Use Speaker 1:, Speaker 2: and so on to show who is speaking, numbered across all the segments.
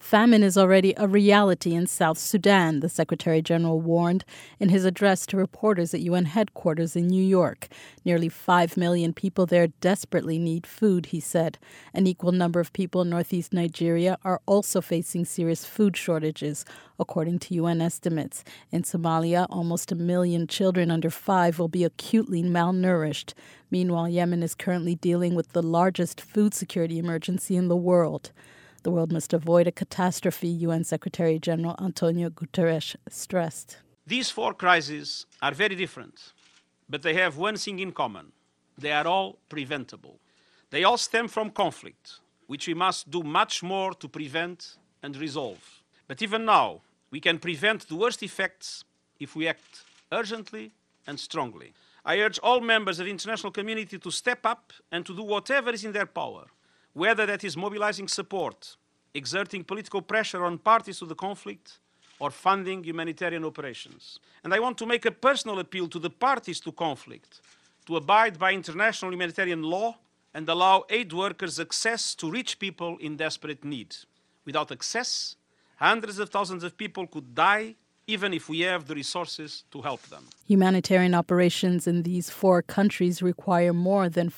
Speaker 1: Famine is already a reality in South Sudan, the Secretary General warned in his address to reporters at UN headquarters in New York. Nearly 5 million people there desperately need food, he said. An equal number of people in northeast Nigeria are also facing serious food shortages, according to UN estimates. In Somalia, almost 1 million children under 5 will be acutely malnourished. Meanwhile, Yemen is currently dealing with the largest food security emergency in the world. The world must avoid a catastrophe, UN Secretary General Antonio Guterres stressed.
Speaker 2: These 4 crises are very different, but they have one thing in common. They are all preventable. They all stem from conflict, which we must do much more to prevent and resolve. But even now, we can prevent the worst effects if we act urgently and strongly. I urge all members of the international community to step up and to do whatever is in their power, whether that is mobilizing support, exerting political pressure on parties to the conflict, or funding humanitarian operations. And I want to make a personal appeal to the parties to conflict to abide by international humanitarian law and allow aid workers access to rich people in desperate need. Without access, hundreds of thousands of people could die, even if we have the resources to help them.
Speaker 1: Humanitarian operations in these 4 countries require more than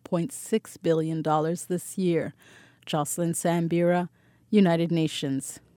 Speaker 1: $5.6 billion this year. Jocelyn Sambira, United Nations.